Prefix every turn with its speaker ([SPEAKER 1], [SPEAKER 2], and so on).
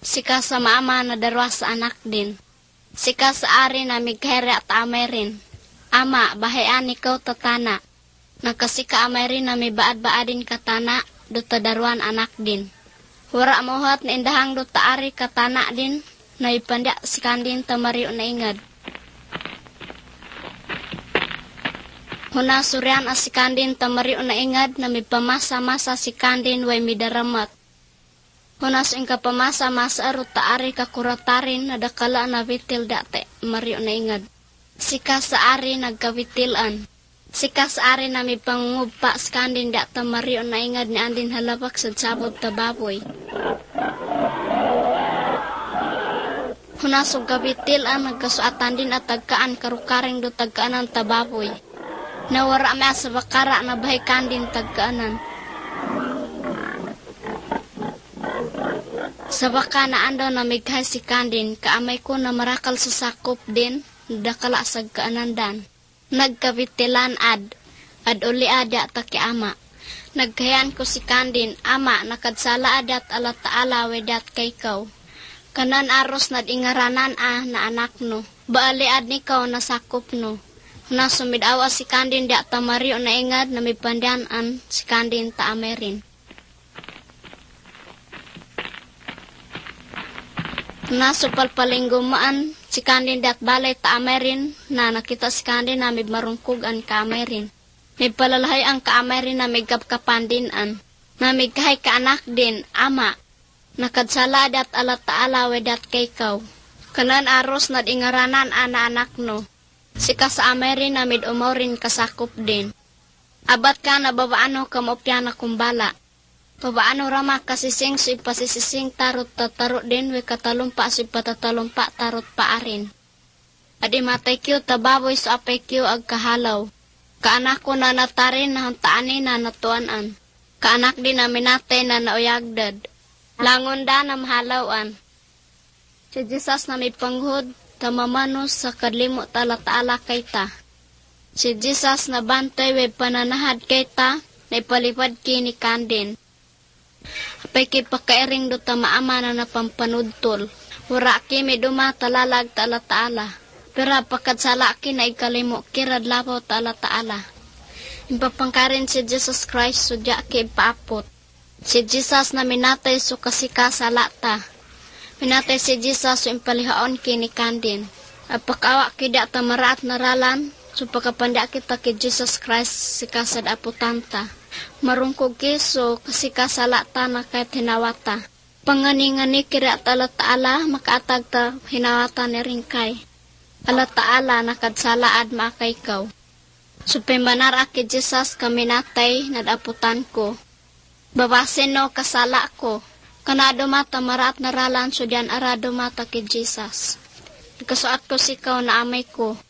[SPEAKER 1] Sika sa maama na darwa sa anak din. Sika sa ari na mighere at amay rin. Ama, bahayan ikaw tatana. Nagkasika amay rin na may baad-baadin katana, duta darwan anak din. Wara mohat na indahang duta ari katana din, na ipandya si kandin tamariw na ingad. Huna suryan as si kandin tamariw na ingad na may pamasa-masa si kandin way midaramat. Hunas ingka pamasa-masa ruta ari kakuratarin na dakala na vitil dati mariw na ingad. Sika sa ari nagkavitilan. Sika sa ari na may pangungubpa si kandin dati mariw na ingad ni andin halabak sa sabod tababoy. Hunas ugavitilan nagkasuatan din at tagkaan karukaring do tagkaanan tababoy. Nawara may sa bakara na bahay kandin tagkaanan. Sa baka na ando na mighay si kandin, kaamay ko na marakal sa sakop din, dakala sa kaanandan. Nagkavitilan ad uli ada taki ama. Naghayan ko si kandin, ama, nakadsala adat ala taala wedat kay kaw. Kanan aros nad ingaranan na anak no, baali ad ni kaw na sakop no. Na sumidawa si kandin da tamariw na ingad na may pandyanan si kandin ta amerin. Na supalpalinggumaan si kandin dat balay ta amerin na nakita si kandin na may marungkog an ka amerin. May palalahay ang ka amerin na may kapkapandinan. Na may kahay ka anak din, ama. Nakadsala dat ala taala wedat kay kaw. Kanan aros nad ingaranan ana anak no. Sika sa amerin na mid umorin kasakop din. Abat ka na babaano kamopya na kumbala. Babaano rama kasising so ipasisising tarot tatarot din we katalumpa so ipatatalumpa tarot paarin. Adi matay kiyo tababoy so apay kiyo ag kahalaw. Kaanak ko na natarin na huntaani na natuanan. Kaanak din na minatay na nauyagdad. Langon da na mahalawan. Si Jesus na may panghud tamamanos sa kadlimo tala-taala kay ta. Si Jesus na bantay we pananahad kay ta, na ipalipad kini kandin. Apay kipakairing do tamaama na napampanudtol. Wara kimi duma talalag tala-taala. Pero pagkadsala ki na ikalimo kirad labaw tala-taala. Impapangkarin si Jesus Christ sudya ki ipaapot. Si Jesus na minatay so kasika sa lata. Minatay si Jesus so impalihaon kini kandin. Apakawa kida tamaraat naralan so pagkapanda kita ki Jesus Christ si kasad aputanta. Marungkog kiso kasi kasalata na kahit hinawata. Pangani-ngani kira tala-taala makaatag ta hinawata ni ringkay. Ala-taala nakadsalaad makay kaw. So pimbanar aki Jesus kami natay nadaputan ko. Babasin no kasala ko. Kanado mata maraat naralan so diyan arado mata ki Jesus. Ikasuat ko sikaw na amay ko.